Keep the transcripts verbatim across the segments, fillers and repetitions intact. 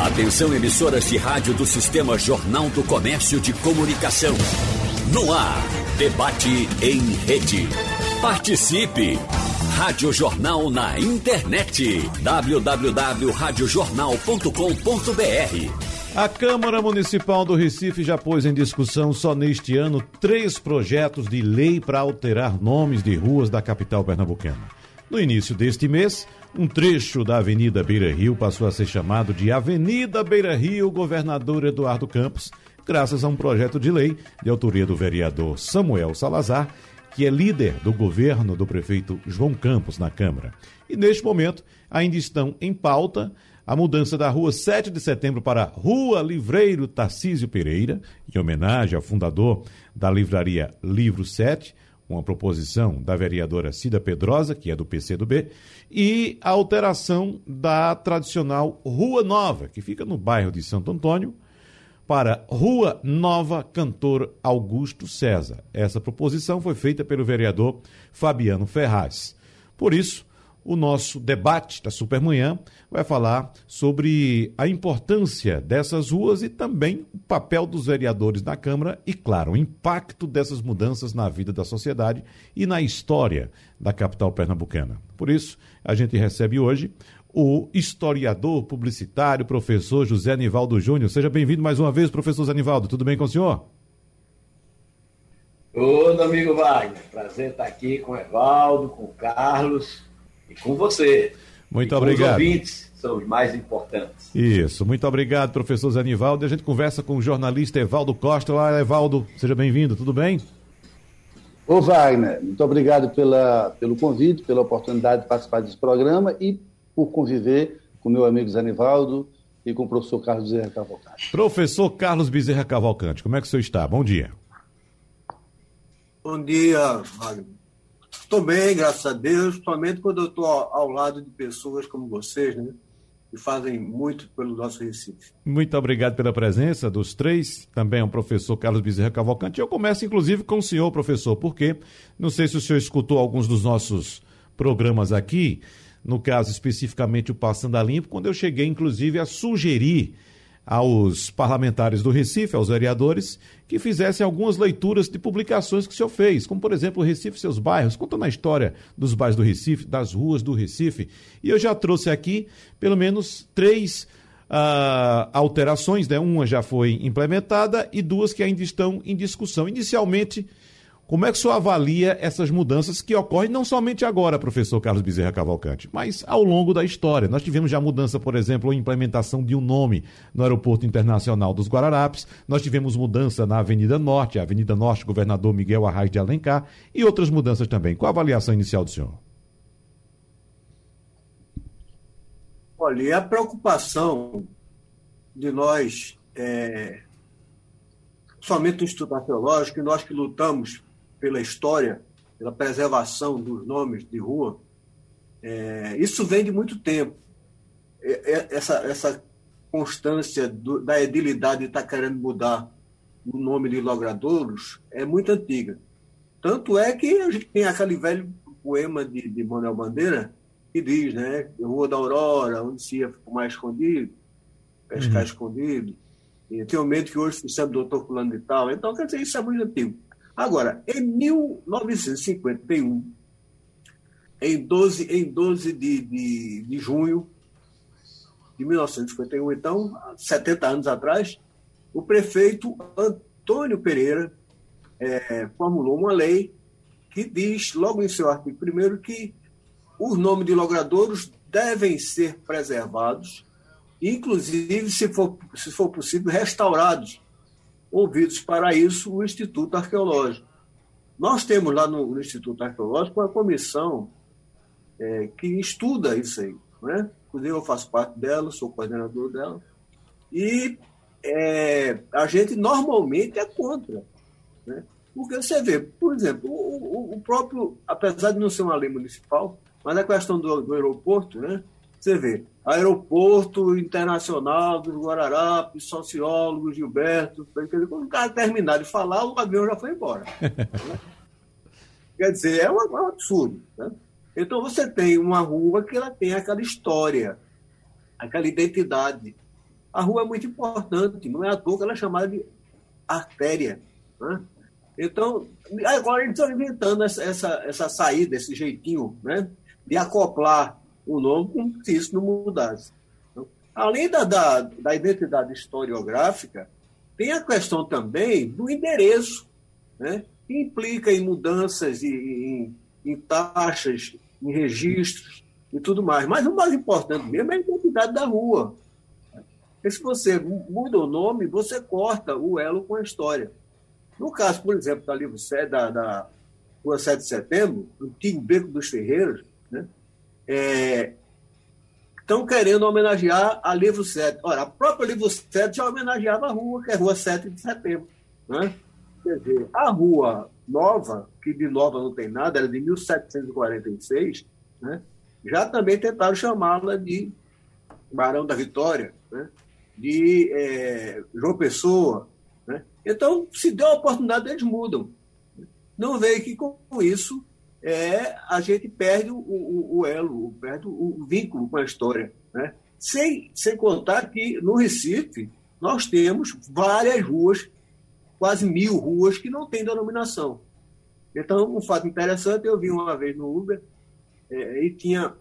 Atenção, emissoras de rádio do Sistema Jornal do Comércio de Comunicação. No ar, debate em rede. Participe! Rádio Jornal na internet. w w w ponto rádio jornal ponto com ponto b r. A Câmara Municipal do Recife já pôs em discussão só neste ano três projetos de lei para alterar nomes de ruas da capital pernambucana. No início deste mês, um trecho da Avenida Beira Rio passou a ser chamado de Avenida Beira Rio Governador Eduardo Campos, graças a um projeto de lei de autoria do vereador Samuel Salazar, que é líder do governo do prefeito João Campos na Câmara. E neste momento ainda estão em pauta a mudança da Rua sete de Setembro para Rua Livreiro Tarcísio Pereira, em homenagem ao fundador da livraria Livro sete, uma proposição da vereadora Cida Pedrosa, que é do P C do B, e a alteração da tradicional Rua Nova, que fica no bairro de Santo Antônio, para Rua Nova Cantor Augusto César. Essa proposição foi feita pelo vereador Fabiano Ferraz. Por isso, o nosso debate da Supermanhã vai falar sobre a importância dessas ruas e também o papel dos vereadores na Câmara e, claro, o impacto dessas mudanças na vida da sociedade e na história da capital pernambucana. Por isso, a gente recebe hoje o historiador publicitário, professor José Nivaldo Júnior. Seja bem-vindo mais uma vez, professor José Nivaldo. Tudo bem com o senhor? Ô, amigo Wagner. Prazer estar aqui com o Evaldo, com o Carlos e com você. Muito e obrigado. Os ouvintes são os mais importantes. Isso. Muito obrigado, professor José Nivaldo. E a gente conversa com o jornalista Evaldo Costa. Olá, Evaldo. Seja bem-vindo. Tudo bem? Ô, Wagner. Muito obrigado pela, pelo convite, pela oportunidade de participar desse programa e por conviver com meu amigo Zé Nivaldo e com o professor Carlos Bezerra Cavalcante. Professor Carlos Bezerra Cavalcante, como é que o senhor está? Bom dia. Bom dia, Wagner. Estou bem, graças a Deus, somente quando eu estou ao lado de pessoas como vocês, né, que fazem muito pelo nosso Recife. Muito obrigado pela presença dos três, também o professor Carlos Bezerra Cavalcante. Eu começo, inclusive, com o senhor, professor, porque não sei se o senhor escutou alguns dos nossos programas aqui, no caso especificamente o Passando a Limpo, quando eu cheguei inclusive a sugerir aos parlamentares do Recife, aos vereadores, que fizessem algumas leituras de publicações que o senhor fez, como por exemplo o Recife e seus bairros, contando a história dos bairros do Recife, das ruas do Recife. E eu já trouxe aqui pelo menos três uh, alterações, né? Uma já foi implementada e duas que ainda estão em discussão. Inicialmente, como é que o senhor avalia essas mudanças que ocorrem não somente agora, professor Carlos Bezerra Cavalcante, mas ao longo da história? Nós tivemos já mudança, por exemplo, a implementação de um nome no Aeroporto Internacional dos Guararapes, nós tivemos mudança na Avenida Norte, a Avenida Norte, Governador Miguel Arraes de Alencar, e outras mudanças também. Qual a avaliação inicial do senhor? Olha, e a preocupação de nós, é, somente no Instituto Arqueológico, e nós que lutamos pela história, pela preservação dos nomes de rua, é, isso vem de muito tempo. É, é, essa, essa constância do, da edilidade de estar querendo mudar o nome de logradouros é muito antiga. Tanto é que a gente tem aquele velho poema de, de Manuel Bandeira que diz, né, Rua da Aurora, onde se ia ficar mais escondido, pescar uhum. escondido, e tenho medo que hoje se chame doutor fulano de tal. Então, quer dizer, isso é muito antigo. Agora, em mil novecentos e cinquenta e um, em doze, em doze de, de, de junho de mil novecentos e cinquenta e um, então, setenta anos atrás, o prefeito Antônio Pereira é, formulou uma lei que diz, logo em seu artigo primeiro, que os nomes de logradouros devem ser preservados, inclusive, se for, se for possível, restaurados, ouvidos para isso o Instituto Arqueológico. Nós temos lá no, no Instituto Arqueológico uma comissão é, que estuda isso aí, né? Inclusive eu faço parte dela, sou coordenador dela, e é, a gente normalmente é contra, né? Porque você vê, por exemplo, o, o, o próprio, apesar de não ser uma lei municipal, mas a questão do, do aeroporto, né? Você vê, Aeroporto Internacional dos Guararapes, sociólogo Gilberto, quando o cara terminar de falar, o avião já foi embora. Né? Quer dizer, é um, é um absurdo. Né? Então você tem uma rua que ela tem aquela história, aquela identidade. A rua é muito importante, não é à toa que ela é chamada de artéria, né? Então, agora eles estão inventando essa, essa, essa saída, esse jeitinho, né, de acoplar o nome como se isso não mudasse. Então, além da, da, da identidade historiográfica, tem a questão também do endereço, né, que implica em mudanças, em, em, em taxas, em registros e tudo mais. Mas o mais importante mesmo é a identidade da rua. Porque se você muda o nome, você corta o elo com a história. No caso, por exemplo, da, livro sete, da, da Rua sete de Setembro, o antigo Beco dos Ferreiros, né, é, estão querendo homenagear a Livro sete. Ora, a própria Livro sete já homenageava a rua, que é a Rua sete de Setembro. Né? Quer dizer, a Rua Nova, que de nova não tem nada, era de mil setecentos e quarenta e seis, né, já também tentaram chamá-la de Barão da Vitória, né, de é, João Pessoa. Né? Então, se deu a oportunidade, eles mudam. Não veio que com isso é, a gente perde o, o, o elo, perde o, o vínculo com a história. Né? Sem, sem contar que no Recife nós temos várias ruas, quase mil ruas, que não têm denominação. Então, um fato interessante, eu vi uma vez no Uber é, e tinha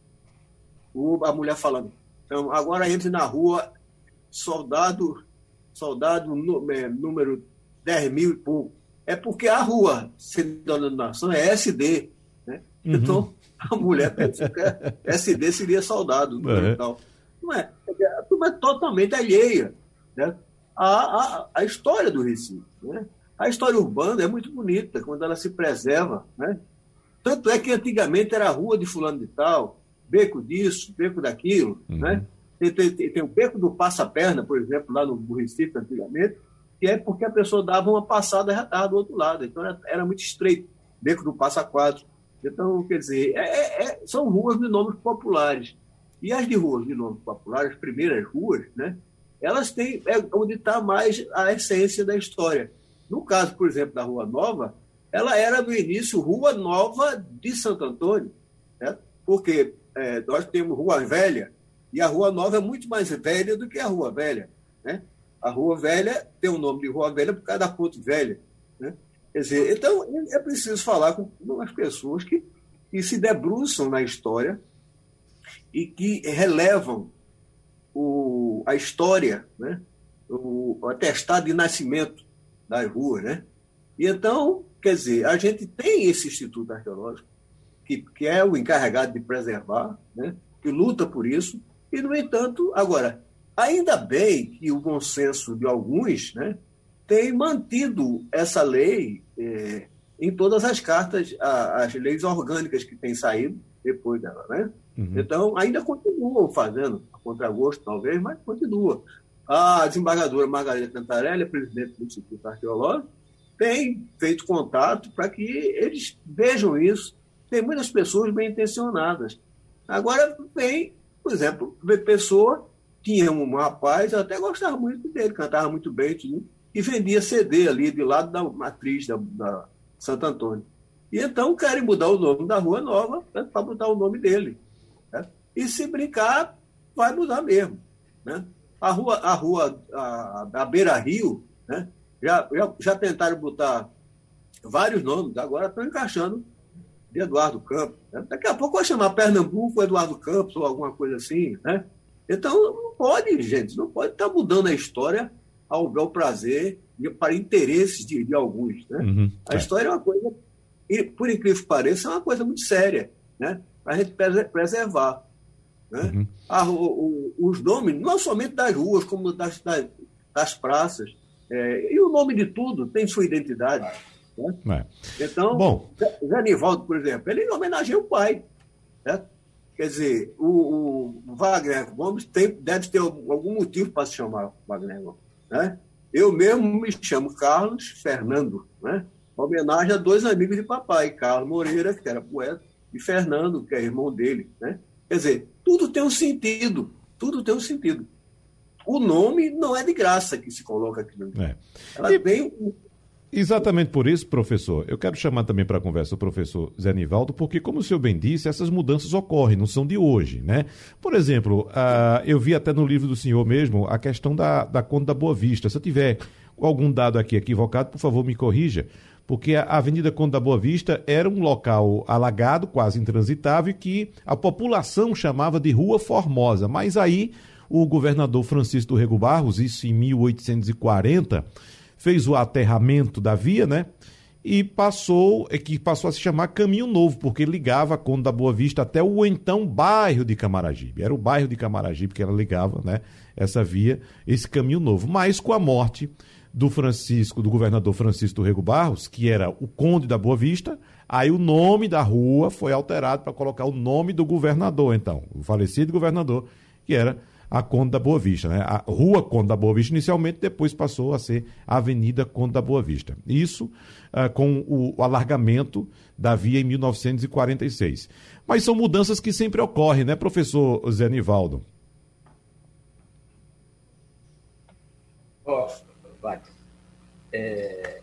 o, a mulher falando, então, agora entre na rua soldado... soldado número dez mil e pouco. É porque a rua sem denominação é S D. Né? Uhum. Então, a mulher pensa que S D seria soldado. Uhum. Tal. Não é. A turma é totalmente alheia, né? a, a, a história do Recife. Né? A história urbana é muito bonita, quando ela se preserva. Né? Tanto é que antigamente era a rua de fulano de tal, beco disso, beco daquilo, uhum. né? Tem, tem, tem o Beco do Passa-Perna, por exemplo, lá no Recife, antigamente, que é porque a pessoa dava uma passada e já estava do outro lado. Então, era, era muito estreito. Beco do Passa-Quatro. Então, quer dizer, é, é, são ruas de nomes populares. E as de ruas de nomes populares, as primeiras ruas, né, elas têm é onde está mais a essência da história. No caso, por exemplo, da Rua Nova, ela era, no início, Rua Nova de Santo Antônio. Né? Porque é, nós temos Rua Velha, e a Rua Nova é muito mais velha do que a Rua Velha. Né? A Rua Velha tem o nome de Rua Velha por causa da Ponte Velha. Né? Quer dizer, então é preciso falar com as pessoas que, que se debruçam na história e que relevam o, a história, né? o, o atestado de nascimento das ruas. Né? E então, quer dizer, a gente tem esse Instituto Arqueológico, que, que é o encarregado de preservar, né? que luta por isso. E, no entanto, agora, ainda bem que o bom senso de alguns, né, tem mantido essa lei é, em todas as cartas, a, as leis orgânicas que têm saído depois dela. Né? Uhum. Então, ainda continuam fazendo, a contragosto talvez, mas continua. A desembargadora Margarida Cantarelli, presidente do Instituto Arqueológico, tem feito contato para que eles vejam isso. Tem muitas pessoas bem intencionadas. Agora, vem... Por exemplo, Pessoa tinha um rapaz, eu até gostava muito dele, cantava muito bem, e vendia C D ali, de lado da matriz da, da Santo Antônio. E então querem mudar o nome da Rua Nova, né, para mudar o nome dele. Né? E se brincar, vai mudar mesmo. Né? A rua, a, rua a, a Beira Rio, né, já, já, já tentaram botar vários nomes, agora estão encaixando de Eduardo Campos. Né? Daqui a pouco vai chamar Pernambuco Eduardo Campos ou alguma coisa assim. Né? Então, não pode, gente, não pode estar mudando a história ao bel prazer e para interesses de, de alguns. Né? Uhum, a é. história é uma coisa, por incrível que pareça, é uma coisa muito séria, né? Para a gente preservar. Né? Uhum. A, o, o, os nomes, não somente das ruas, como das, das, das praças, é, e o nome de tudo tem sua identidade. Né? É. Então, Bom. Zé Nivaldo, por exemplo, ele homenageia o pai. Né? Quer dizer, o, o Wagner Gomes tem, deve ter algum motivo para se chamar Wagner Gomes. Né? Eu mesmo me chamo Carlos Fernando, né? Homenagem a dois amigos de papai, Carlos Moreira, que era poeta, e Fernando, que é irmão dele. Né? Quer dizer, tudo tem um sentido, tudo tem um sentido. O nome não é de graça que se coloca aqui no é. Ela e... tem Exatamente por isso, professor, eu quero chamar também para a conversa o professor Zé Nivaldo, porque, como o senhor bem disse, essas mudanças ocorrem, não são de hoje, né? Por exemplo, uh, eu vi até no livro do senhor mesmo a questão da, da Conde da Boa Vista. Se eu tiver algum dado aqui equivocado, por favor, me corrija, porque a Avenida Conde da Boa Vista era um local alagado, quase intransitável, que a população chamava de Rua Formosa, mas aí o governador Francisco do Rego Barros, isso em mil oitocentos e quarenta... fez o aterramento da via, né? E passou, é que passou a se chamar Caminho Novo, porque ligava a Conde da Boa Vista até o então bairro de Camaragibe. Era o bairro de Camaragibe que ela ligava, né? Essa via, esse Caminho Novo. Mas com a morte do Francisco, do governador Francisco do Rego Barros, que era o Conde da Boa Vista, aí o nome da rua foi alterado para colocar o nome do governador, então, o falecido governador, que era a Conde da Boa Vista, né? A Rua Conde da Boa Vista inicialmente, depois passou a ser a Avenida Conde da Boa Vista. Isso uh, com o, o alargamento da via em mil novecentos e quarenta e seis. Mas são mudanças que sempre ocorrem, né, professor Zé Nivaldo? Ó, oh, vai. É...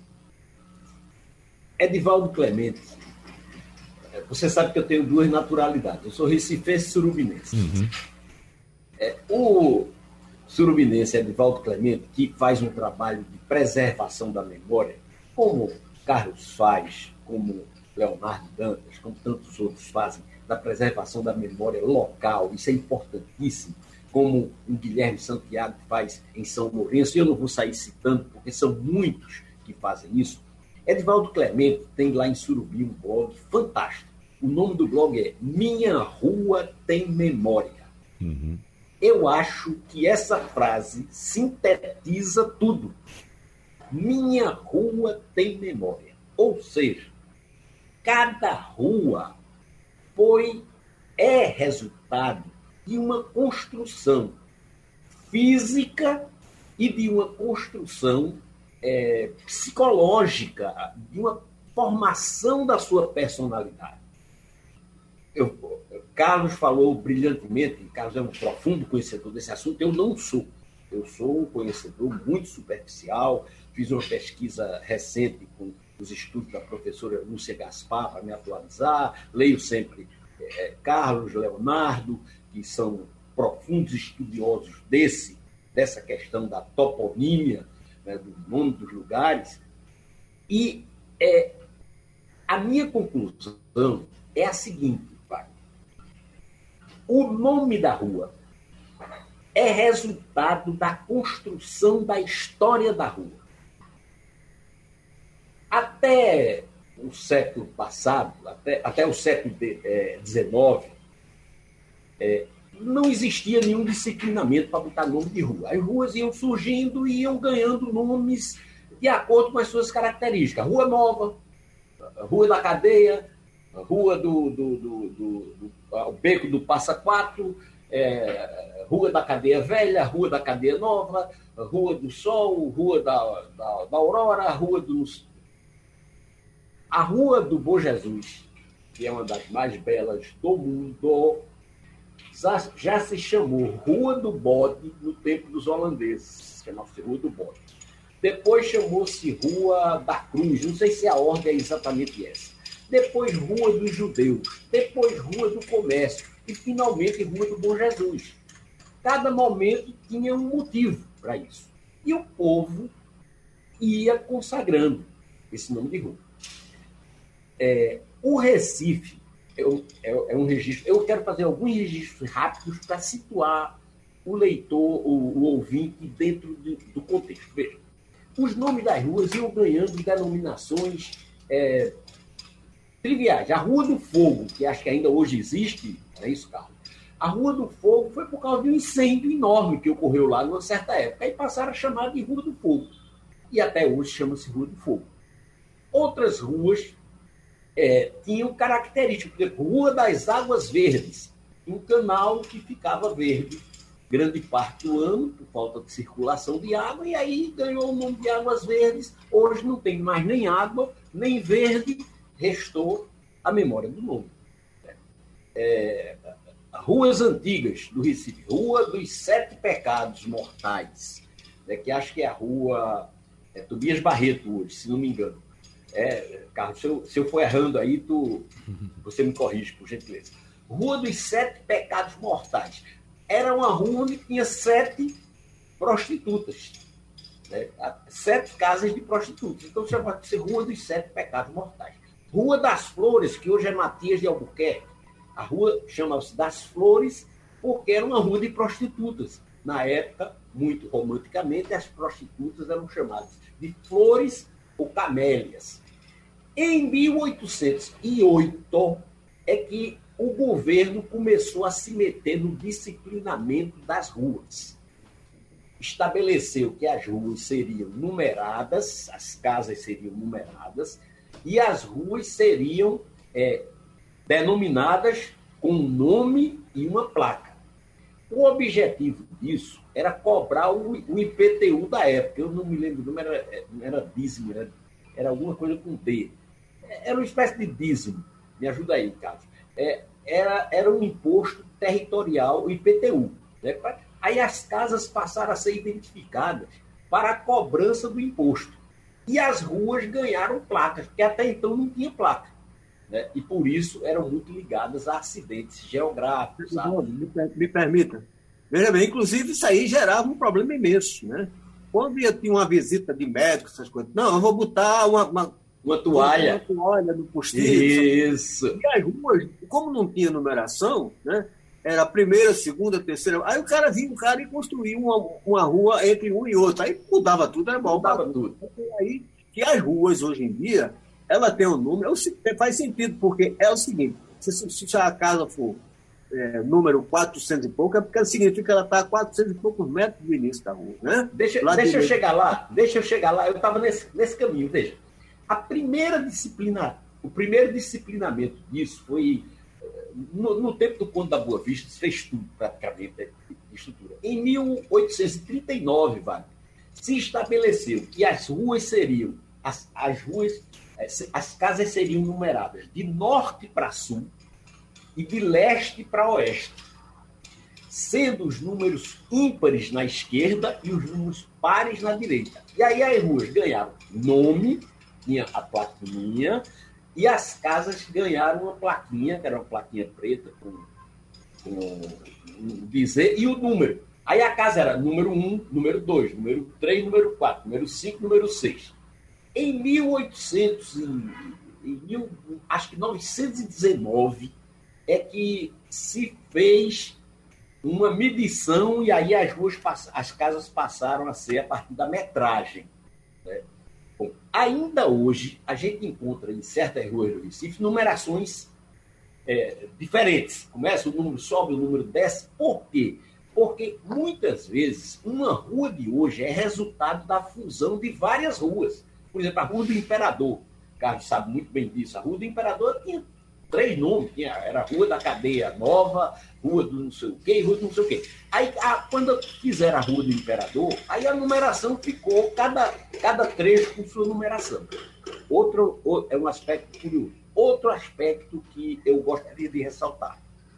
Edivaldo Clemente, você sabe que eu tenho duas naturalidades. Eu sou recifense e surubinense. Uhum. É, o surubinense Edivaldo Clemente, que faz um trabalho de preservação da memória, como Carlos faz, como Leonardo Dantas, como tantos outros fazem, da preservação da memória local, isso é importantíssimo, como o Guilherme Santiago faz em São Lourenço, e eu não vou sair citando, porque são muitos que fazem isso. Edivaldo Clemente tem lá em Surubim um blog fantástico. O nome do blog é Minha Rua Tem Memória. Uhum. Eu acho que essa frase sintetiza tudo. Minha rua tem memória. Ou seja, cada rua foi, é resultado de uma construção física e de uma construção é, psicológica, de uma formação da sua personalidade. Eu, Carlos falou brilhantemente, Carlos é um profundo conhecedor desse assunto, eu não sou. Eu sou um conhecedor muito superficial, fiz uma pesquisa recente com os estudos da professora Lúcia Gaspar para me atualizar, leio sempre é, Carlos, Leonardo, que são profundos estudiosos desse, dessa questão da toponímia, né, do nome dos lugares, e é, a minha conclusão é a seguinte: o nome da rua é resultado da construção da história da rua. Até o século passado, até, até o século dezenove, é, não existia nenhum disciplinamento para botar nome de rua. As ruas iam surgindo e iam ganhando nomes de acordo com as suas características. Rua Nova, Rua da Cadeia, Rua do, do, do, do, do o Beco do Passa Quatro, é, Rua da Cadeia Velha, Rua da Cadeia Nova, Rua do Sol, Rua da, da, da Aurora, Rua do... A Rua do Bom Jesus, que é uma das mais belas do mundo, já, já se chamou Rua do Bode no tempo dos holandeses, chamava-se Rua do Bode. Depois chamou-se Rua da Cruz, não sei se a ordem é exatamente essa. Depois Rua dos Judeus, depois Rua do Comércio e, finalmente, Rua do Bom Jesus. Cada momento tinha um motivo para isso. E o povo ia consagrando esse nome de rua. É, o Recife é um, é, é um registro... Eu quero fazer alguns registros rápidos para situar o leitor, o, o ouvinte, dentro de, do contexto. Veja, os nomes das ruas iam ganhando denominações... É, triviais. A Rua do Fogo, que acho que ainda hoje existe, é isso, Carlos? A Rua do Fogo foi por causa de um incêndio enorme que ocorreu lá numa certa época, e passaram a chamar de Rua do Fogo. E até hoje chama-se Rua do Fogo. Outras ruas é, tinham características, por exemplo, Rua das Águas Verdes, um canal que ficava verde grande parte do ano, por falta de circulação de água, e aí ganhou o nome de Águas Verdes. Hoje não tem mais nem água, nem verde, restou a memória do nome. É, ruas antigas do Recife, Rua dos Sete Pecados Mortais, né, que acho que é a rua É Tobias Barreto hoje, se não me engano. É, Carlos, se eu, se eu for errando aí, tu, você me corrige, por gentileza. Rua dos Sete Pecados Mortais. Era uma rua onde tinha sete prostitutas. Né? Sete casas de prostitutas. Então chama de ser Rua dos Sete Pecados Mortais. Rua das Flores, que hoje é Matias de Albuquerque. A rua chama-se das Flores porque era uma rua de prostitutas. Na época, muito romanticamente, as prostitutas eram chamadas de Flores ou Camélias. Em mil oitocentos e oito é que o governo começou a se meter no disciplinamento das ruas. Estabeleceu que as ruas seriam numeradas, as casas seriam numeradas, e as ruas seriam é, denominadas com um nome e uma placa. O objetivo disso era cobrar o, o I P T U da época. Eu não me lembro o nome, era, era dízimo, era, era alguma coisa com D. Era uma espécie de dízimo. Me ajuda aí, Carlos. É, era, era um imposto territorial, o I P T U. Né? Aí as casas passaram a ser identificadas para a cobrança do imposto. E as ruas ganharam placas, porque até então não tinha placa. Né? E por isso eram muito ligadas a acidentes geográficos. Sabe? Me, me permita. Veja bem, inclusive isso aí gerava um problema imenso. Né? Quando ia ter uma visita de médico, essas coisas, não, eu vou botar uma, uma, uma toalha. Uma toalha no postinho. Isso. E as ruas, como não tinha numeração, né? Era a primeira, segunda, terceira. Aí o cara vinha, o cara e construía uma, uma rua entre um e outro. Aí mudava tudo, era bom. Mudava tudo. Aí que as ruas, hoje em dia, ela tem um número, faz sentido, porque é o seguinte, se, se a casa for é, número quatrocentos e pouco, é porque significa que ela está a quatrocentos e poucos metros do início da rua. Né? Deixa, deixa eu chegar lá, deixa eu chegar lá, eu estava nesse, nesse caminho, veja. A primeira disciplina, o primeiro disciplinamento disso foi, no, no tempo do Conde da Boa Vista, se fez tudo praticamente de estrutura. Em mil oitocentos e trinta e nove, Wagner, se estabeleceu que as ruas seriam, as, as ruas, as casas seriam numeradas de norte para sul e de leste para oeste, sendo os números ímpares na esquerda e os números pares na direita. E aí as ruas ganharam nome, tinha a plaquinha, e as casas ganharam uma plaquinha, que era uma plaquinha preta com, com um dizer, e o número. Aí a casa era número um, número dois, número três, número quatro, número cinco, número seis. Em mil e oitocentos, em, em mil, acho que novecentos e dezenove, é que se fez uma medição e aí as ruas, as casas passaram a ser a partir da metragem. Né? Bom, ainda hoje, a gente encontra em certas ruas do Recife numerações é, diferentes. Começa, o número sobe, o número desce. Por quê? Porque, muitas vezes, uma rua de hoje é resultado da fusão de várias ruas. Por exemplo, a Rua do Imperador. O Carlos sabe muito bem disso. A Rua do Imperador tinha três nomes. Tinha, era a Rua da Cadeia Nova, Rua do não sei o quê, Rua do não sei o quê. Aí, a, quando fizeram a Rua do Imperador, aí a numeração ficou, cada, cada trecho com sua numeração. Outro, outro é um aspecto curioso. Outro aspecto que eu gostaria de ressaltar.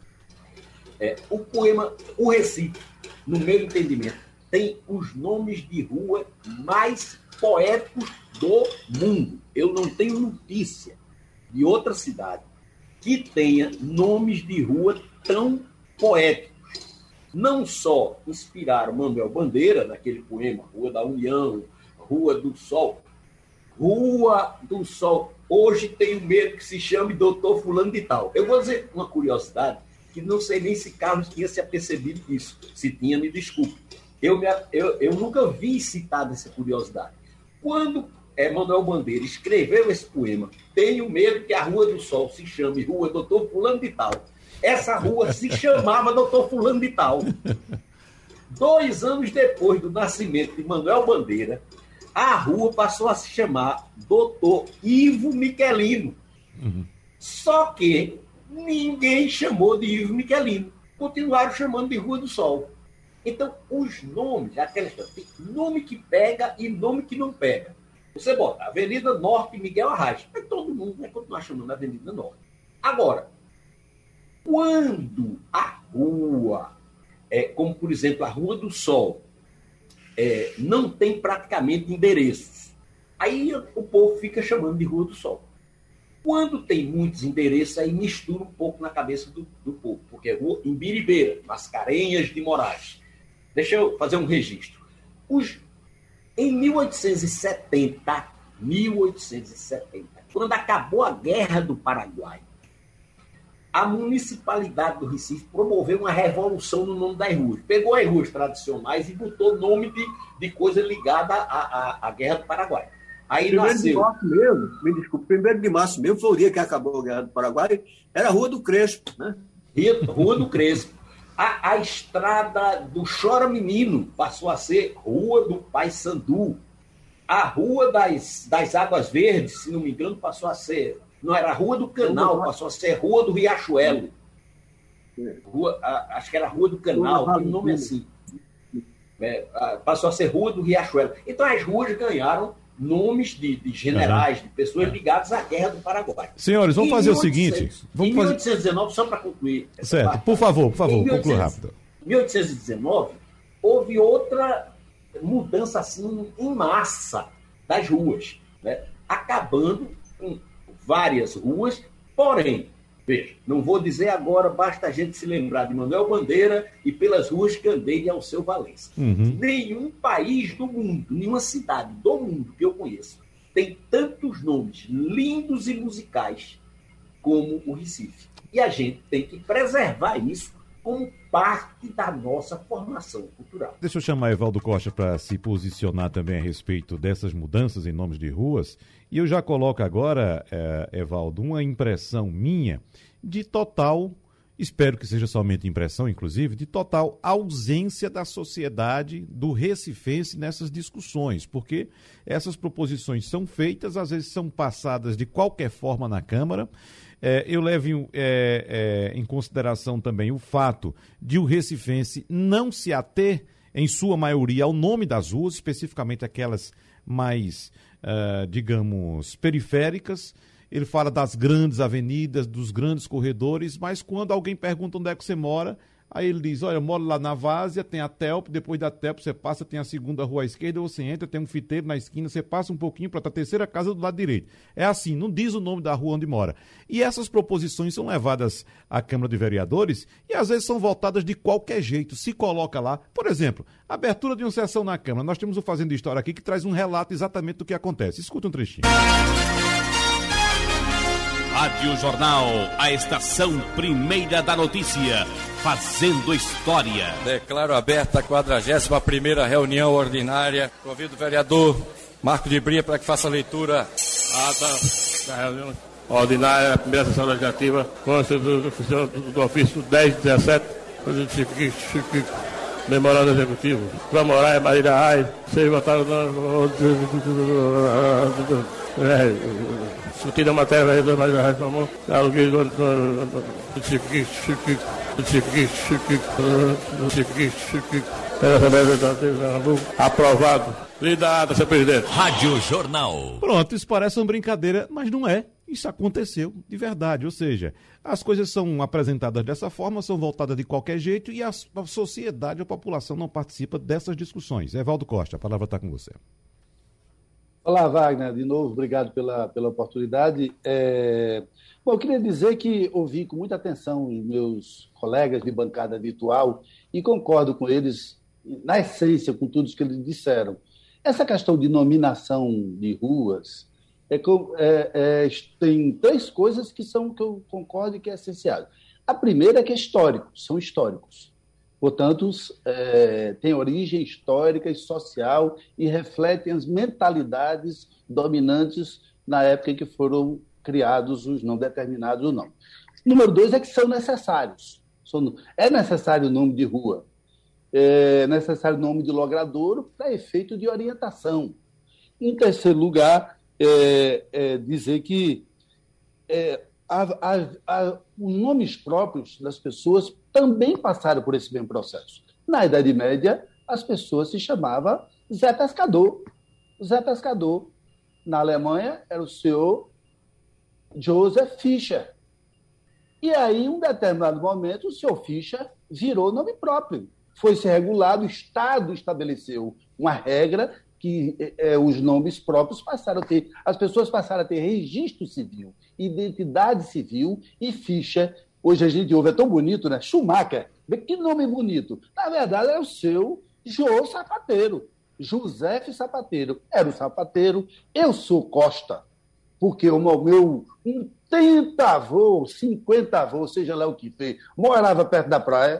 É, o poema O Recife, no meu entendimento, tem os nomes de rua mais poéticos do mundo. Eu não tenho notícia de outra cidade que tenha nomes de rua tão poéticos. Não só inspiraram Manuel Bandeira, naquele poema Rua da União, Rua do Sol. Rua do Sol. Hoje tenho medo que se chame Doutor Fulano de Tal. Eu vou dizer uma curiosidade, que não sei nem se Carlos tinha se apercebido disso. Se tinha, me desculpe. Eu, me, eu, eu nunca vi citada essa curiosidade. Quando é, Manuel Bandeira escreveu esse poema, tenho medo que a Rua do Sol se chame Rua Doutor Fulano de Tal. Essa rua se chamava Doutor Fulano de Tal. Dois anos depois do nascimento de Manuel Bandeira, a rua passou a se chamar Doutor Ivo Miquelino. Uhum. Só que ninguém chamou de Ivo Miquelino. Continuaram chamando de Rua do Sol. Então, os nomes, aquela história, tem nome que pega e nome que não pega. Você bota Avenida Norte Miguel Arraes, mas todo mundo vai continuar chamando Avenida Norte. Agora, quando a rua, é, como por exemplo a Rua do Sol, é, não tem praticamente endereços, Aí o povo fica chamando de Rua do Sol. Quando tem muitos endereços, aí mistura um pouco na cabeça do, do povo, porque é Rua Imbiribeira, Mascarenhas de Moraes. Deixa eu fazer um registro. Os, em mil oitocentos e setenta, mil oitocentos e setenta, quando acabou a Guerra do Paraguai, a municipalidade do Recife promoveu uma revolução no nome das ruas. Pegou as ruas tradicionais e botou nome de, de coisa ligada à, à, à Guerra do Paraguai. Aí primeiro nasceu... de março mesmo, me desculpe, primeiro de março mesmo, foi o dia que acabou a Guerra do Paraguai, era a Rua do Crespo, né? Rua do Crespo. A, a estrada do Chora Menino passou a ser Rua do Pai Sandu. A Rua das, das Águas Verdes, se não me engano, passou a ser... Não, era a Rua do Canal, passou a ser Rua do Riachuelo. Rua, a, acho que era a Rua do Canal, tem um nome assim. É, a, passou a ser Rua do Riachuelo. Então as ruas ganharam nomes de, de generais, uhum. de pessoas ligadas à Guerra do Paraguai. Senhores, vamos em fazer mil e oitocentos, o seguinte... Vamos em mil oitocentos e dezenove, só para concluir... Certo, parte, por favor, por favor, conclua rápido. Em mil oitocentos e dezenove, houve outra mudança assim em massa das ruas, né? Acabando com várias ruas, porém, veja, não vou dizer agora, basta a gente se lembrar de Manuel Bandeira e pelas ruas que andei de Alceu Valença. Uhum. Nenhum país do mundo, nenhuma cidade do mundo que eu conheço, tem tantos nomes lindos e musicais como o Recife. E a gente tem que preservar isso como parte da nossa formação cultural. Deixa eu chamar Evaldo Costa para se posicionar também a respeito dessas mudanças em nomes de ruas. E eu já coloco agora, é, Evaldo, uma impressão minha de total, espero que seja somente impressão, inclusive, de total ausência da sociedade do recifense nessas discussões, porque essas proposições são feitas, às vezes são passadas de qualquer forma na Câmara. É, eu levo é, é, em consideração também o fato de o recifense não se ater, em sua maioria, ao nome das ruas, especificamente aquelas mais, uh, digamos, periféricas. Ele fala das grandes avenidas, dos grandes corredores, mas quando alguém pergunta onde é que você mora, aí ele diz, olha, eu moro lá na Várzea, tem a Telp, depois da Telp você passa, tem a segunda rua à esquerda, você entra, tem um fiteiro na esquina, você passa um pouquinho para a terceira casa do lado direito. É assim, não diz o nome da rua onde mora. E essas proposições são levadas à Câmara de Vereadores e às vezes são votadas de qualquer jeito, se coloca lá. Por exemplo, abertura de uma sessão na Câmara, nós temos o Fazendo História aqui que traz um relato exatamente do que acontece. Escuta um trechinho. Rádio Jornal, a estação primeira da notícia, fazendo história. Declaro aberta a quadragésima primeira reunião ordinária. Convido o vereador Marco de Bria para que faça a leitura da reunião ordinária, a primeira sessão legislativa, consta do, do, do ofício dez dezessete, memorando executivo. João Moraes, Marília Reis, seis votaram no... discutida a matéria, vereador Marília Reis tomou. Aprovado. Lidada, senhor presidente. Rádio Jornal. Pronto, isso parece uma brincadeira, mas não é. Isso aconteceu de verdade, ou seja, as coisas são apresentadas dessa forma, são voltadas de qualquer jeito e a, a sociedade, a população não participa dessas discussões. Evaldo Costa, a palavra está com você. Olá, Wagner, de novo, obrigado pela, pela oportunidade. É... Bom, eu queria dizer que ouvi com muita atenção os meus colegas de bancada virtual e concordo com eles, na essência, com tudo isso que eles disseram. Essa questão de nominação de ruas, é, é, é, tem três coisas que são que eu concordo e que é essencial. A primeira é que é histórico, são históricos. Portanto, é, tem origem histórica e social e refletem as mentalidades dominantes na época em que foram criados os não determinados ou não. Número dois é que são necessários. São, é necessário o nome de rua, é necessário o nome de logradouro para efeito de orientação. Em terceiro lugar, é, é dizer que é, a, a, a, os nomes próprios das pessoas também passaram por esse mesmo processo. Na Idade Média, as pessoas se chamavam Zé Pescador. Zé Pescador. Na Alemanha, era o senhor Joseph Fischer. E aí, em um determinado momento, o senhor Fischer virou nome próprio. Foi-se regulado, o Estado estabeleceu uma regra que que é, os nomes próprios passaram a ter, as pessoas passaram a ter registro civil, identidade civil e ficha. Hoje a gente ouve, é tão bonito, né? Schumacher, que nome bonito. Na verdade, é o seu Jô Sapateiro, José Sapateiro. Era o sapateiro, eu sou Costa, porque o meu um trinta avô, cinquenta avô, seja lá o que fez, morava perto da praia.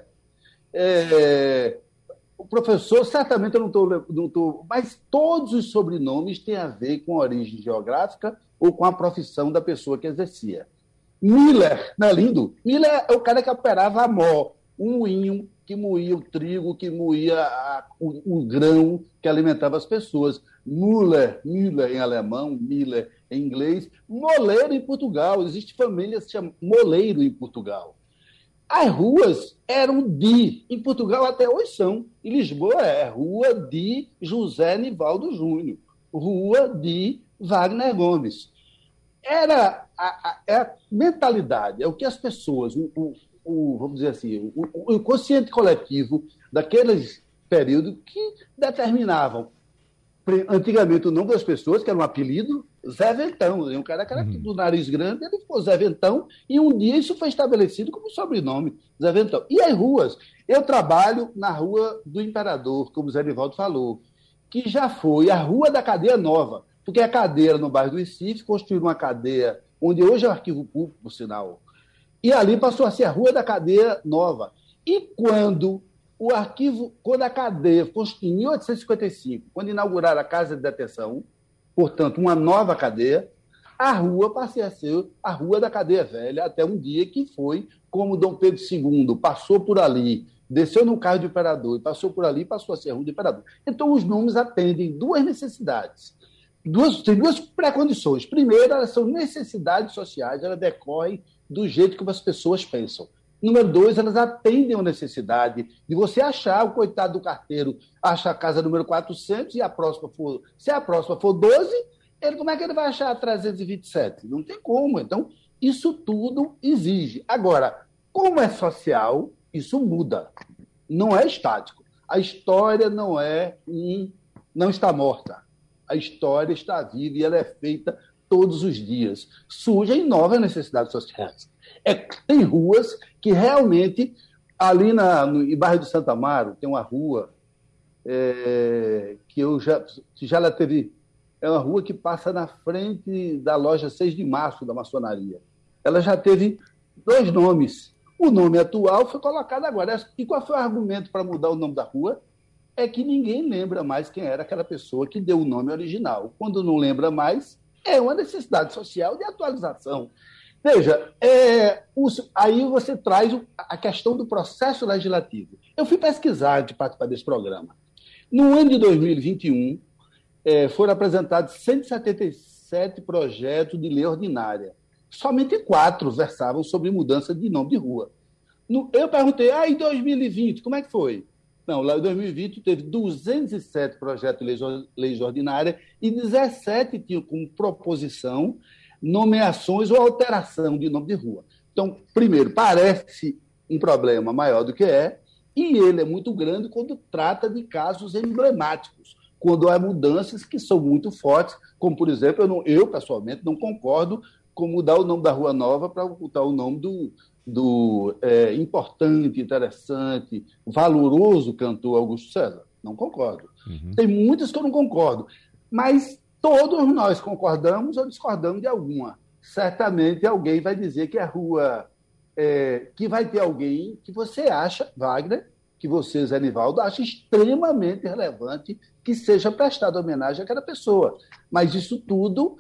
É... O professor, certamente eu não estou... Não tô, mas todos os sobrenomes têm a ver com a origem geográfica ou com a profissão da pessoa que exercia. Miller, não é lindo? Miller é o cara que operava a mó, um moinho que moía o trigo, que moía a, o, o grão que alimentava as pessoas. Müller, Müller em alemão, Miller em inglês, moleiro em Portugal. Existe família que se chama moleiro em Portugal. As ruas eram de, em Portugal até hoje são. Em Lisboa é Rua de José Nivaldo Júnior, Rua de Wagner Gomes. Era a, a, é a mentalidade, é o que as pessoas, o, o, o, vamos dizer assim, o, o inconsciente coletivo daqueles períodos que determinavam, antigamente, o nome das pessoas, que era um apelido, Zé Ventão. Um cara que era uhum. do nariz grande, ele ficou Zé Ventão, e um dia isso foi estabelecido como sobrenome, Zé Ventão. E as ruas? Eu trabalho na Rua do Imperador, como o Zé Nivaldo falou, que já foi a Rua da Cadeia Nova, porque a cadeia no bairro do Recife construiu uma cadeia, onde hoje é o arquivo público, por sinal, e ali passou a ser a Rua da Cadeia Nova. E quando o arquivo, quando a cadeia, em mil oitocentos e cinquenta e cinco, quando inauguraram a Casa de Detenção, portanto, uma nova cadeia, a rua passou a ser a Rua da Cadeia Velha, até um dia que foi, como Dom Pedro segundo passou por ali, desceu no carro do imperador e passou por ali, passou a ser a Rua do Imperador. Então, os nomes atendem duas necessidades. Duas, tem duas pré-condições. Primeiro, elas são necessidades sociais, elas decorrem do jeito como as pessoas pensam. Número dois, elas atendem a necessidade de você achar o coitado do carteiro, acha a casa número quatrocentos e a próxima for, se a próxima for doze, ele, como é que ele vai achar a trezentos e vinte e sete? Não tem como. Então, isso tudo exige. Agora, como é social, isso muda. Não é estático. A história não é um, não está morta. A história está viva e ela é feita todos os dias. Surgem novas necessidades sociais. É, tem ruas que realmente, ali na, no em bairro de Santa Amaro, tem uma rua é, que eu já, já lá teve, é uma rua que passa na frente da loja seis de março da maçonaria. Ela já teve dois nomes. O nome atual foi colocado agora. E qual foi o argumento para mudar o nome da rua? É que ninguém lembra mais quem era aquela pessoa que deu o nome original. Quando não lembra mais, é uma necessidade social de atualização. Veja, é, os, aí você traz a questão do processo legislativo. Eu fui pesquisar de participar desse programa. No ano de dois mil e vinte e um, é, foram apresentados cento e setenta e sete projetos de lei ordinária. Somente quatro versavam sobre mudança de nome de rua. No, eu perguntei, ah, em dois mil e vinte, como é que foi? Não, lá em dois mil e vinte teve duzentos e sete projetos de leis ordinárias e dezessete tinham como proposição nomeações ou alteração de nome de rua. Então, primeiro, parece um problema maior do que é, e ele é muito grande quando trata de casos emblemáticos, quando há mudanças que são muito fortes, como, por exemplo, eu, não, eu pessoalmente não concordo com mudar o nome da Rua Nova para botar o nome do, do é, importante, interessante, valoroso cantor Augusto César. Não concordo. Uhum. Tem muitas que eu não concordo, mas todos nós concordamos ou discordamos de alguma. Certamente alguém vai dizer que a rua... É, que vai ter alguém que você acha, Wagner, que você, Zé Nivaldo, acha extremamente relevante que seja prestada homenagem àquela pessoa. Mas isso tudo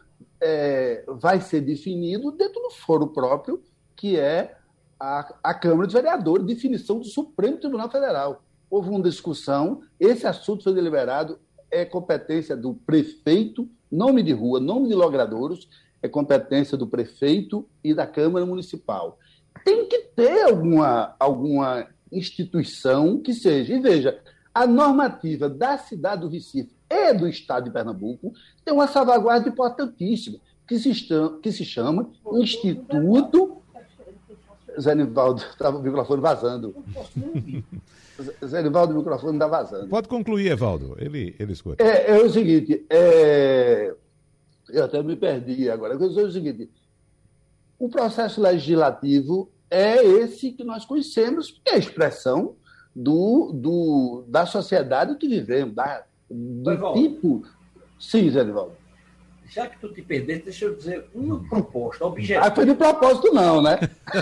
é, vai ser definido dentro do foro próprio, que é a, a Câmara dos Vereadores, definição do Supremo Tribunal Federal. Houve uma discussão, esse assunto foi deliberado, é competência do prefeito, nome de rua, nome de logradouros, é competência do prefeito e da Câmara Municipal. Tem que ter alguma, alguma instituição que seja. E veja, a normativa da cidade do Recife e do estado de Pernambuco tem uma salvaguarda importantíssima, que se, que se chama Instituto Zé Nivaldo, estava o microfone vazando. Não posso nem ouvir. Zé Nivaldo, o microfone está vazando. Pode concluir, Evaldo. Ele, ele escuta. É, é o seguinte, é... eu até me perdi agora. Eu dizer o seguinte, o processo legislativo é esse que nós conhecemos, que é a expressão do, do, da sociedade que vivemos, da, do Evaldo, tipo... Sim, Zé Nivaldo. Já que tu te perdeste, deixa eu dizer uma proposta objetiva. Ah, foi de propósito não, né?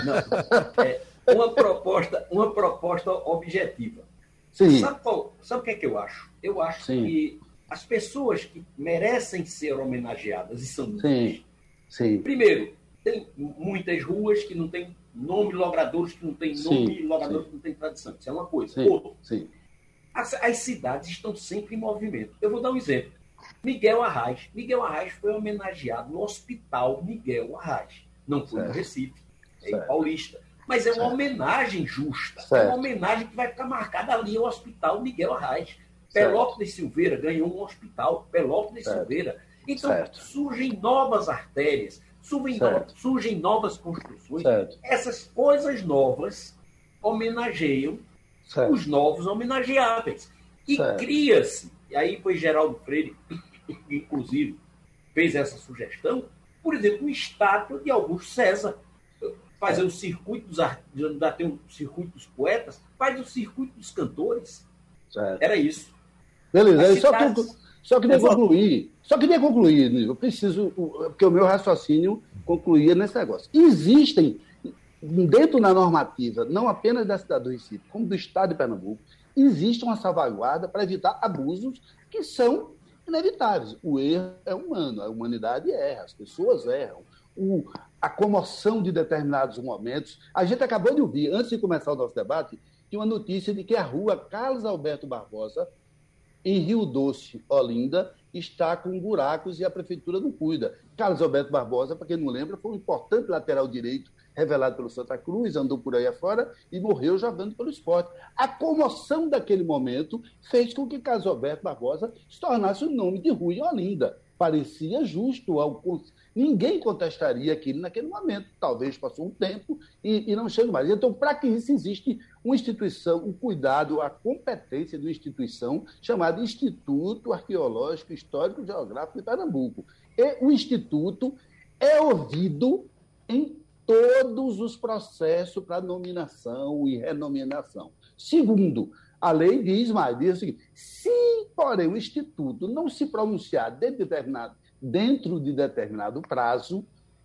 Não, é uma proposta, uma proposta objetiva. Sim. Sabe, qual, sabe o que é que eu acho? Eu acho Sim. que as pessoas que merecem ser homenageadas, e são muitas, Sim, sim. primeiro, tem muitas ruas que não têm nome, logradouros que não têm nome, Sim, logradouros sim. que não têm tradição. Isso é uma coisa. Sim, Outra, sim. as, as cidades estão sempre em movimento. Eu vou dar um exemplo. Miguel Arraes. Miguel Arraes foi homenageado no Hospital Miguel Arraes. Não foi Certo. no Recife, é Certo. em Paulista. Mas é uma Certo. homenagem justa. Certo. É uma homenagem que vai ficar marcada ali ao Hospital Miguel Arraes. Certo. Pelópolis Silveira ganhou um hospital. Pelópolis Certo. Silveira. Então, Certo. surgem novas artérias, surgem, Certo. no, surgem novas construções. Certo. Essas coisas novas homenageiam Certo. os novos homenageáveis. E Certo. cria-se, e aí foi Geraldo Freire, que inclusive fez essa sugestão, por exemplo, uma estátua de Augusto César. Fazer o circuito dos artistas, tem um circuito dos poetas, faz o circuito dos cantores. Certo. Era isso. Beleza, As só, cidades- que, só queria Exato. concluir, só queria concluir, Nível, eu preciso, porque o meu raciocínio concluía nesse negócio. Existem, dentro da normativa, não apenas da cidade do Recife, como do Estado de Pernambuco, existe uma salvaguarda para evitar abusos que são inevitáveis. O erro é humano, a humanidade erra, as pessoas erram. O, a comoção de determinados momentos. A gente acabou de ouvir, antes de começar o nosso debate, que uma notícia de que a rua Carlos Alberto Barbosa, em Rio Doce, Olinda, está com buracos e a prefeitura não cuida. Carlos Alberto Barbosa, para quem não lembra, foi um importante lateral direito revelado pelo Santa Cruz, andou por aí afora e morreu jogando pelo esporte. A comoção daquele momento fez com que Carlos Alberto Barbosa se tornasse o nome de rua em Olinda. Parecia justo. Ao... Ninguém contestaria aquilo naquele momento. Talvez passou um tempo e, e não chega mais. Então, para que isso, existe uma instituição, um cuidado, a competência de uma instituição chamada Instituto Arqueológico Histórico e Geográfico de Pernambuco. E o Instituto é ouvido em todos os processos para nominação e renominação. Segundo, a lei diz mais, diz o seguinte, se, porém, o Instituto não se pronunciar dentro de determinado, dentro de determinado prazo,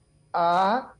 a,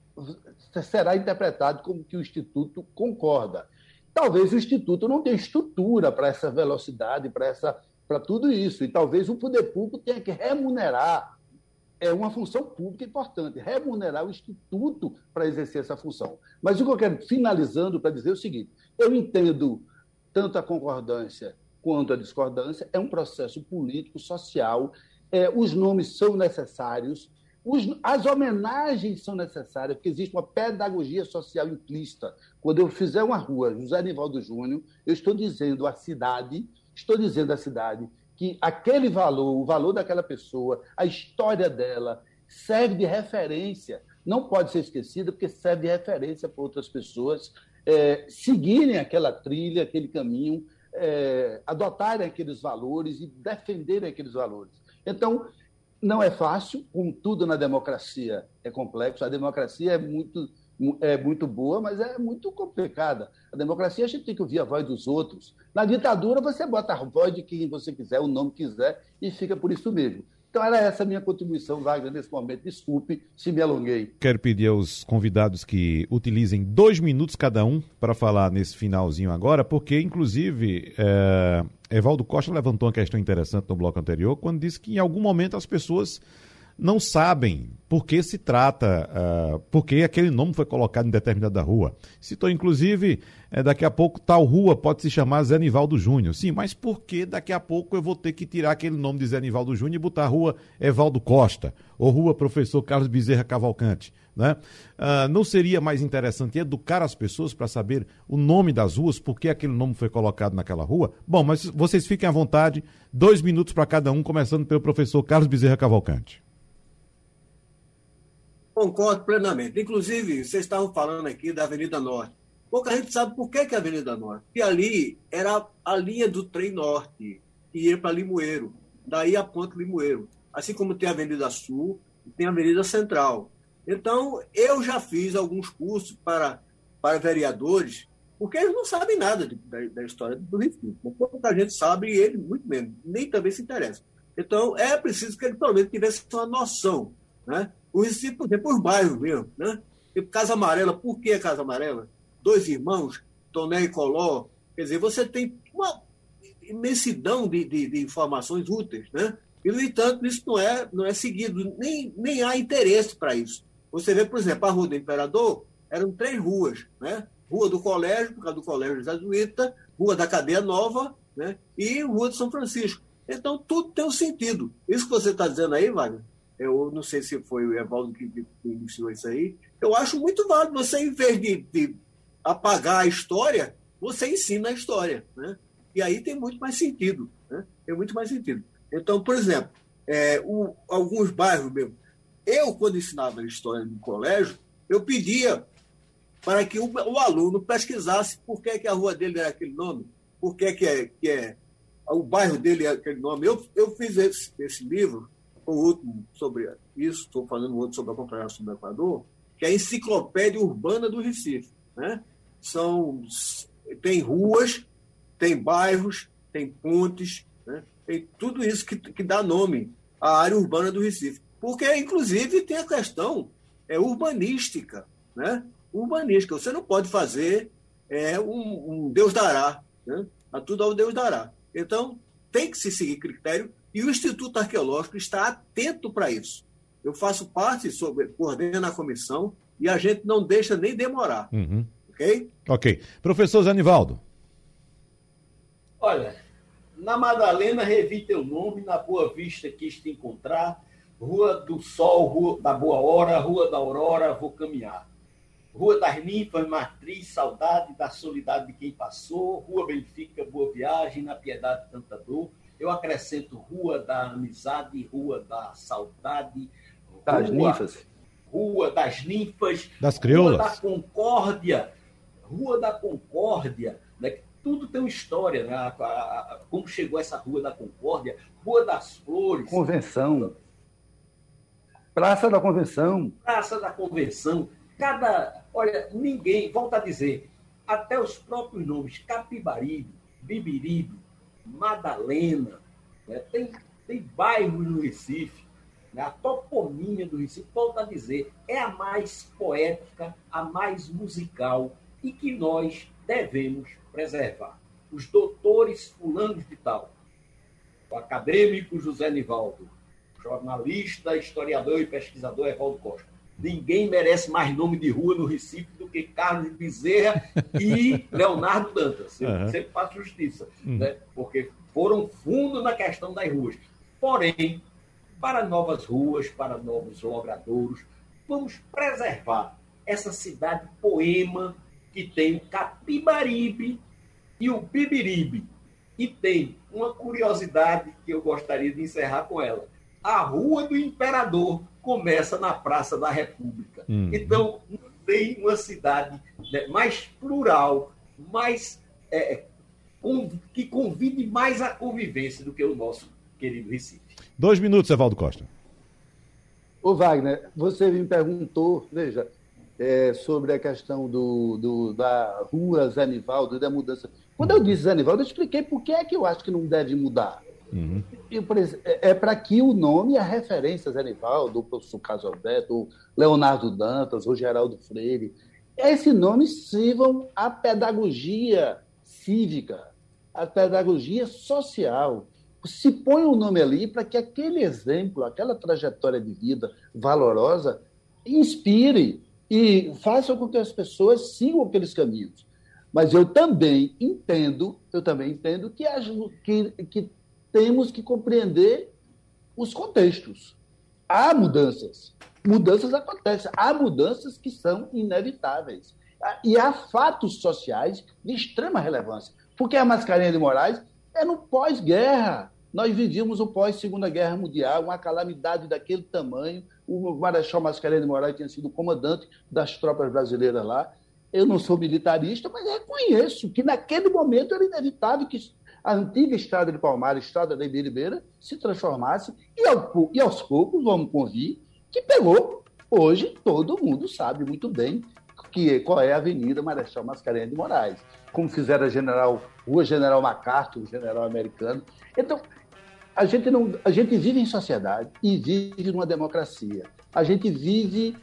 será interpretado como que o Instituto concorda. Talvez o Instituto não tenha estrutura para essa velocidade, para essa, para tudo isso, e talvez o poder público tenha que remunerar. É uma função pública importante, remunerar o Instituto para exercer essa função. Mas o que eu quero, finalizando, para dizer o seguinte, eu entendo tanto a concordância quanto a discordância, é um processo político, social, é, os nomes são necessários, os, as homenagens são necessárias, porque existe uma pedagogia social implícita. Quando eu fizer uma rua, José Nivaldo Júnior, eu estou dizendo à cidade, estou dizendo à cidade que aquele valor, o valor daquela pessoa, a história dela, serve de referência, não pode ser esquecida, porque serve de referência para outras pessoas é, seguirem aquela trilha, aquele caminho, é, adotarem aqueles valores e defenderem aqueles valores. Então, não é fácil, como tudo na democracia é complexo, a democracia é muito, é muito boa, mas é muito complicada. A democracia a gente tem que ouvir a voz dos outros. Na ditadura, você bota a voz de quem você quiser, o nome que quiser, e fica por isso mesmo. Então, era essa a minha contribuição, Wagner, nesse momento. Desculpe se me alonguei. Quero pedir aos convidados que utilizem dois minutos cada um para falar nesse finalzinho agora, porque, inclusive, é, Evaldo Costa levantou uma questão interessante no bloco anterior, quando disse que, em algum momento, as pessoas não sabem por que se trata, uh, por que aquele nome foi colocado em determinada rua. Citou, inclusive, é, daqui a pouco tal rua pode se chamar Zé Nivaldo Júnior. Sim, mas por que daqui a pouco eu vou ter que tirar aquele nome de Zé Nivaldo Júnior e botar a rua Evaldo Costa, ou rua Professor Carlos Bezerra Cavalcante, né? Uh, não seria mais interessante educar as pessoas para saber o nome das ruas, por que aquele nome foi colocado naquela rua? Bom, mas vocês fiquem à vontade, dois minutos para cada um, começando pelo professor Carlos Bezerra Cavalcante. Concordo plenamente. Inclusive, vocês estavam falando aqui da Avenida Norte. Pouca gente sabe por que, que é a Avenida Norte. Porque ali era a linha do trem norte, que ia para Limoeiro. Daí a ponte Limoeiro. Assim como tem a Avenida Sul, tem a Avenida Central. Então, eu já fiz alguns cursos para, para vereadores, porque eles não sabem nada de, da, da história do Recife. Pouca gente sabe e ele muito menos, nem também se interessa. Então, é preciso que ele, pelo menos, tivesse uma noção, né? O Recife, por exemplo, os bairros mesmo, né? Tipo, Casa Amarela, por que Casa Amarela? Dois irmãos, Toné e Coló. Quer dizer, você tem uma imensidão de, de, de informações úteis, né? E, no entanto, isso não é, não é seguido, nem, nem há interesse para isso. Você vê, por exemplo, a Rua do Imperador, eram três ruas, né? Rua do Colégio, por causa do Colégio Jesuíta, Rua da Cadeia Nova, né? E Rua de São Francisco. Então, tudo tem um sentido. Isso que você está dizendo aí, Wagner, eu não sei se foi o Evaldo que, que iniciou isso aí, eu acho muito válido. Você, em vez de, de apagar a história, você ensina a história, né? E aí tem muito mais sentido, né? Tem muito mais sentido. Então, por exemplo, é, o, alguns bairros mesmo, eu, quando ensinava história no colégio, eu pedia para que o, o aluno pesquisasse por que, que a rua dele era aquele nome, por que, que, é, que é, o bairro dele é aquele nome. Eu, eu fiz esse, esse livro, o último sobre isso, estou fazendo outro sobre a Confederação do Equador, que é a Enciclopédia Urbana do Recife, né? São, tem ruas, tem bairros, tem pontes, né? Tem tudo isso que, que dá nome à área urbana do Recife. Porque, inclusive, tem a questão é, urbanística, né? Urbanística. Você não pode fazer é, um, um Deus dará, né? A tudo ao Deus dará. Então, tem que se seguir critério e o Instituto Arqueológico está atento para isso. Eu faço parte, sobre, coordeno a comissão e a gente não deixa nem demorar. Uhum. Ok? Ok. Professor Zé Nivaldo. Olha, na Madalena revi teu nome, na Boa Vista quis te encontrar, Rua do Sol, Rua da Boa Hora, Rua da Aurora, vou caminhar. Rua das Ninfas, Matriz, Saudade da Solidade de quem passou, Rua Benfica, Boa Viagem, na Piedade, tanta dor. Eu acrescento Rua da Amizade, Rua da Saudade, das Rua, Ninfas, Rua das Ninfas, das Crioulas, Rua da Concórdia, Rua da Concórdia, né? Tudo tem uma história, né? a, a, a, como chegou essa Rua da Concórdia, Rua das Flores, Convenção, Praça da Convenção, Praça da Convenção. Cada, olha, ninguém, volta a dizer, até os próprios nomes, Capibaribe, Bibiribe, Madalena, né? tem, tem bairros no Recife, né? A toponímia do Recife, volta a dizer, é a mais poética, a mais musical e que nós devemos preservar. Os doutores fulanos de tal, o acadêmico José Nivaldo, jornalista, historiador e pesquisador Evaldo Costa. Ninguém merece mais nome de rua no Recife do que Carlos Bezerra e Leonardo Dantas. Eu uhum. sempre faço justiça, uhum. né? Porque foram fundo na questão das ruas. Porém, para novas ruas, para novos logradouros, vamos preservar essa cidade poema que tem o Capibaribe e o Bibiribe. E tem uma curiosidade que eu gostaria de encerrar com ela. A Rua do Imperador começa na Praça da República. Uhum. Então, não tem uma cidade, né, mais plural, mais, é, com, que convide mais a convivência do que o nosso querido Recife. Dois minutos, Evaldo Costa. Ô Wagner, você me perguntou, veja, é, sobre a questão do, do, da Rua Zé Nivaldo e da mudança. Quando eu disse Zé Nivaldo, eu expliquei por que é que eu acho que não deve mudar. Uhum. É para que o nome e a referência Zé Nivaldo, o professor Carlos Alberto, o Leonardo Dantas, o Geraldo Freire, esses nomes sirvam à pedagogia cívica, à pedagogia social. Se põe o nome ali para que aquele exemplo, aquela trajetória de vida valorosa, inspire e faça com que as pessoas sigam aqueles caminhos. Mas eu também entendo, eu também entendo que, que, que temos que compreender os contextos. Há mudanças. Mudanças acontecem. Há mudanças que são inevitáveis. E há fatos sociais de extrema relevância. Porque a Mascarenhas de Moraes é no pós-guerra. Nós vivíamos o pós-Segunda Guerra Mundial, uma calamidade daquele tamanho, o Marechal Mascarenhas de Moraes tinha sido comandante das tropas brasileiras lá. Eu não sou militarista, mas reconheço que naquele momento era inevitável que a antiga estrada de Palmares, a estrada da Ibiribeira, se transformasse, e, ao, e aos poucos, vamos convir, que pegou. Hoje todo mundo sabe muito bem que, qual é a Avenida Marechal Mascarenhas de Moraes, como fizeram a General, Rua General MacArthur, o general americano. Então, a gente, não, a gente vive em sociedade e vive numa democracia. A gente vive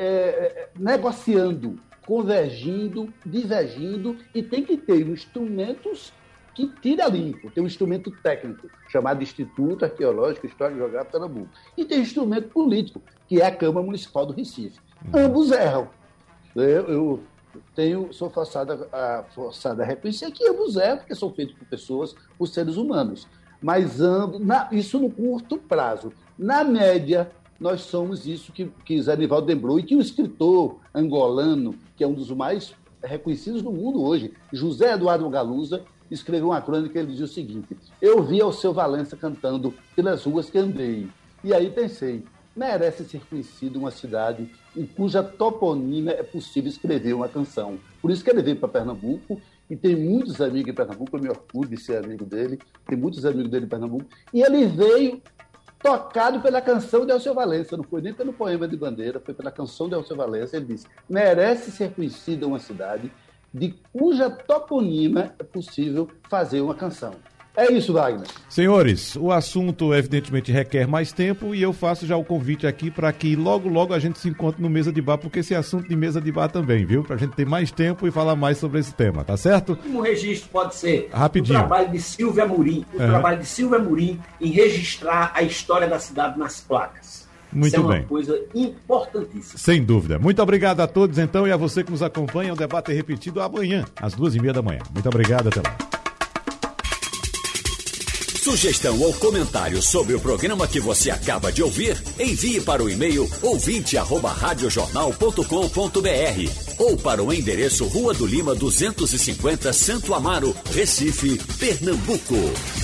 é, negociando, convergindo, divergindo, e tem que ter instrumentos que tira limpo. Tem um instrumento técnico, chamado Instituto Arqueológico, História e Geográfica de Pernambuco. E tem um instrumento político, que é a Câmara Municipal do Recife. Ambos erram. Eu, eu tenho, sou forçado a, forçado a reconhecer que ambos erram, porque são feitos por pessoas, por seres humanos. Mas ambos, na, isso no curto prazo. Na média, nós somos isso que, que Zé Nivaldo lembrou, e que o escritor angolano, que é um dos mais reconhecidos do mundo hoje, José Eduardo Galuza, escreveu uma crônica, ele dizia o seguinte: eu vi Alceu Valença cantando pelas ruas que andei, e aí pensei, merece ser conhecida uma cidade em cuja toponímia é possível escrever uma canção. Por isso que ele veio para Pernambuco, e tem muitos amigos em Pernambuco, eu me orgulho de ser amigo dele, tem muitos amigos dele em Pernambuco, e ele veio tocado pela canção de Alceu Valença, não foi nem pelo poema de Bandeira, foi pela canção de Alceu Valença. Ele disse, merece ser conhecida uma cidade de cuja toponímia é possível fazer uma canção. É isso, Wagner. Senhores, o assunto evidentemente requer mais tempo, e eu faço já o convite aqui para que logo, logo a gente se encontre no Mesa de Bar, porque esse assunto de Mesa de Bar também, viu? Para a gente ter mais tempo e falar mais sobre esse tema, tá certo? Um registro pode ser rapidinho. O trabalho de Silvia Amorim, o é. trabalho de Silvia Amorim em registrar a história da cidade nas placas. Muito Isso é uma bem. coisa importantíssima. Sem dúvida. Muito obrigado a todos, então, e a você que nos acompanha. O debate é repetido amanhã, às duas e meia da manhã. Muito obrigado, até lá. Sugestão ou comentário sobre o programa que você acaba de ouvir, envie para o e-mail ouvinte arroba radiojornal ponto com ponto br ou para o endereço Rua do Lima duzentos e cinquenta, Santo Amaro, Recife, Pernambuco.